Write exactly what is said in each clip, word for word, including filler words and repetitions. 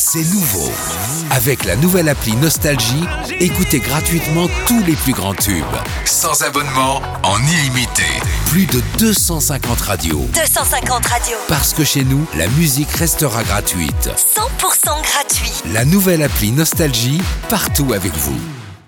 C'est nouveau. Avec la nouvelle appli Nostalgie, écoutez gratuitement tous les plus grands tubes. Sans abonnement, en illimité. Plus de deux cent cinquante radios. deux cent cinquante radios. Parce que chez nous, la musique restera gratuite. cent pour cent gratuit. La nouvelle appli Nostalgie, partout avec vous.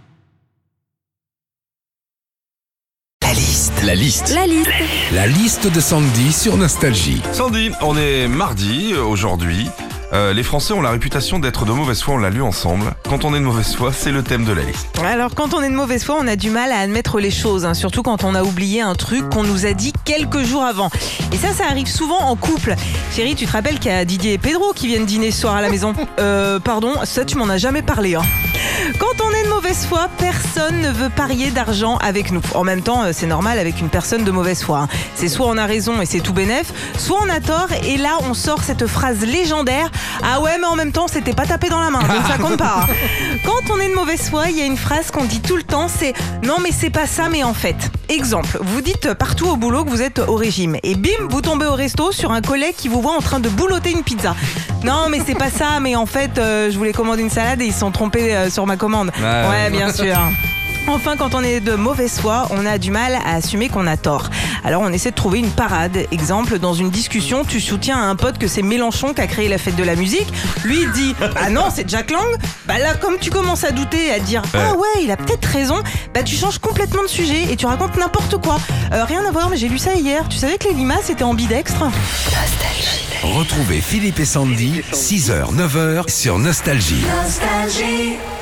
La liste. La liste. La liste. La liste de Sandy sur Nostalgie. Sandy, on est mardi euh, aujourd'hui. Euh, les Français ont la réputation d'être de mauvaise foi, on l'a lu ensemble. Quand on est de mauvaise foi, c'est le thème de la liste. Alors quand on est de mauvaise foi, on a du mal à admettre les choses, hein, surtout quand on a oublié un truc qu'on nous a dit quelques jours avant. Et ça, ça arrive souvent en couple. Chérie, tu te rappelles qu'il y a Didier et Pedro qui viennent dîner ce soir à la maison? Euh, pardon, ça tu m'en as jamais parlé. Hein. Quand on est de mauvaise foi, personne ne veut parier d'argent avec nous. En même temps, c'est normal avec une personne de mauvaise foi. Hein. C'est soit on a raison et c'est tout bénef, soit on a tort et là on sort cette phrase légendaire: ah ouais, mais en même temps, c'était pas tapé dans la main, donc ça compte pas. Hein. Quand on est de mauvaise foi, il y a une phrase qu'on dit tout le temps, c'est « non mais c'est pas ça, mais en fait ». Exemple, vous dites partout au boulot que vous êtes au régime et bim, vous tombez au resto sur un collègue qui vous voit en train de boulotter une pizza. Non mais c'est pas ça, mais en fait, euh, je voulais commander une salade et ils se sont trompés euh, sur ma commande. Ouais, ouais bien sûr. Enfin, quand on est de mauvaise foi, on a du mal à assumer qu'on a tort. Alors on essaie de trouver une parade. Exemple, dans une discussion, tu soutiens à un pote que c'est Mélenchon qui a créé la fête de la musique. Lui il dit « ah non, c'est Jack Lang ». Bah là, comme tu commences à douter et à dire « ah ouais, il a peut-être raison », bah tu changes complètement de sujet et tu racontes n'importe quoi. Euh, rien à voir, mais j'ai lu ça hier. Tu savais que les limaces étaient ambidextres ? Retrouvez Philippe et Sandy, six heures neuf heures sur Nostalgie. Nostalgie.